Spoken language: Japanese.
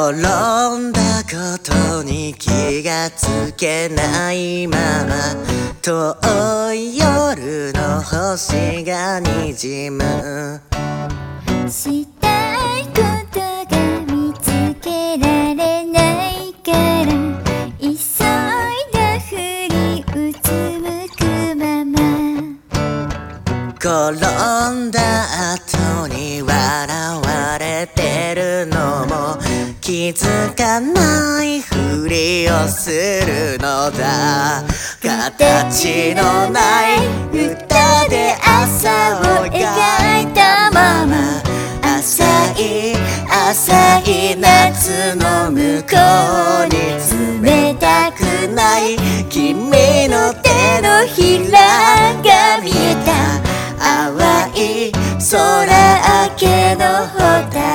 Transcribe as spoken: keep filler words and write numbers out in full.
転んだことに気がつけないまま遠い夜の星がにじむ。 したいことが見つけられないから急いだふりうつむくまま転んだ後に笑われてるのも気づかないふりをするのだ。形のない歌で朝を描いたまま浅い浅い夏の向こうに冷たくない君の手のひらが見えた。淡い空明けのホタル